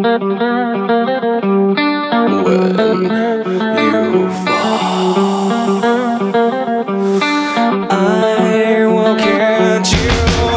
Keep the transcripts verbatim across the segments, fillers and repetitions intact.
When you fall, I will catch you.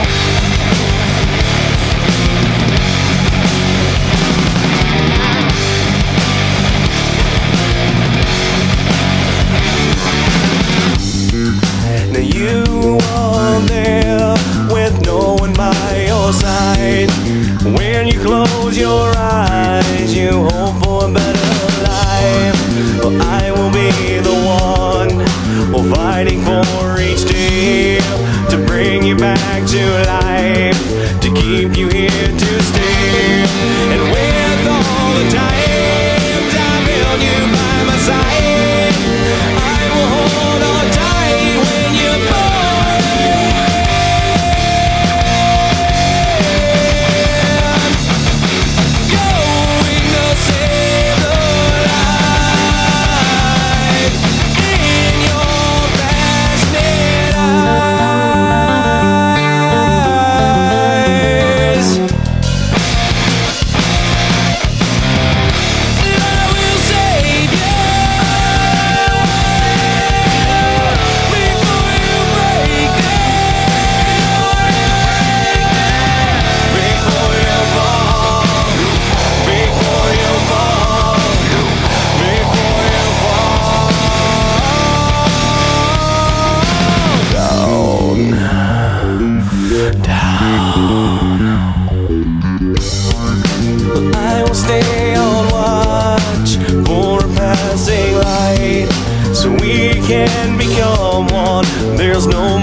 Now you are there with no one by your side. When you close your eyes, you hope for a better life. Well, I will be the one, well, fighting for each day to bring you back to life, to keep you here to stay. And with all the times I've held you by my side, I will hold on tight when you fall. I will stay on watch for a passing light, so we can become one. There's no